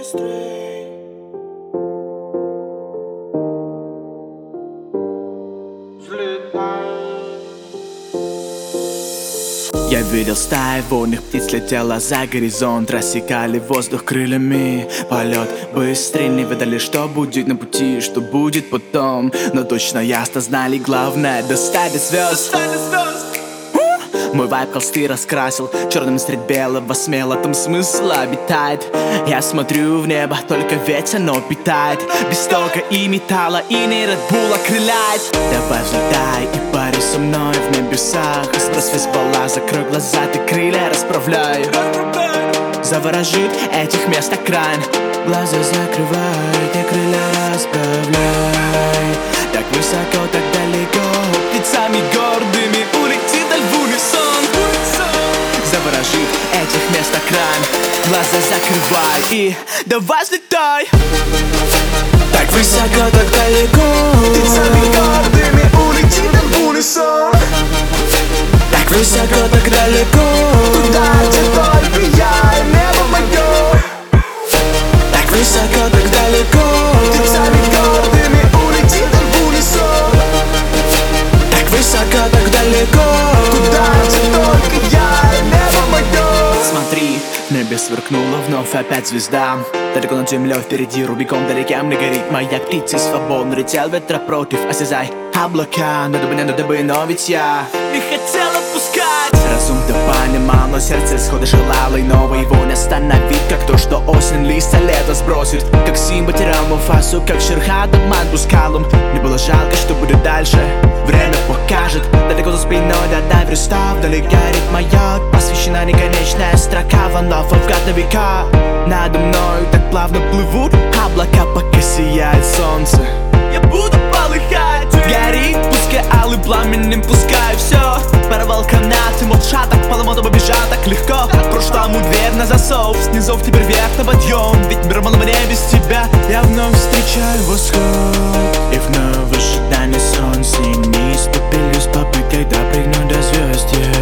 быстрей. Я видел стаи водных птиц, летела за горизонт, рассекали воздух крыльями. Полет быстрее, не видали, что будет на пути, что будет потом. Но точно ясно знали, главное достать до звезд. Мой вайб холсты раскрасил черным средь белого, смело там смысл обитает. Я смотрю в небо, только ветер, но питает. Без тока и металла, и не Red Bull окрыляет. Давай взлетай и пари со мной в небесах. Сбрасывай с пола, закрой глаза, ты крылья расправляй. Заворожит этих мест окраин. Глаза закрывай, ты крылья расправляй. Так высоко, так далеко, птицами гордыми улетит в унисон. Заворожит этих мест окраин. Глаза закрывай и давай взлетай. Так высоко, так далеко, птицами гордыми улетит в унисон. Так высоко, так далеко, туда, где только я и небо мое. так высоко, так далеко, Птицами гордыми улетит в унисон. так высоко, так далеко, туда, где только я и небо мое. Смотри, в небе сверкнула вновь опять звезда. Далеко над землей впереди Рубикон вдалеке, мне горит моя птица свободно. Летел ветра против, осязай облака. Надо бы, но ведь я не хотел отпускать. Разум-то понимал, но сердце исхода желало иного. Его не остановить, как то, что осень листья лето сбросит. Как Симба терял Муфасу, как Шерхан обман скалам. Мне было жалко, что будет дальше, время покажет. Далеко за спиной, да верста вдали горит маяк. Посвящена неконечная строка вандалов на века. Надо мной так плавно плывут облака, пока сияет солнце. Я буду полыхать, горит, пускай алый пламенем, пускай все. Порвал канаты, молчат, так поломота побежал так легко. Прошлому дверь на засов, снизов теперь вверх на подъем. Ведь мир мало мне без тебя. Я вновь встречаю восход, и вновь в ожидании солнца не испепелюсь попыткой допрыгнуть до звезд.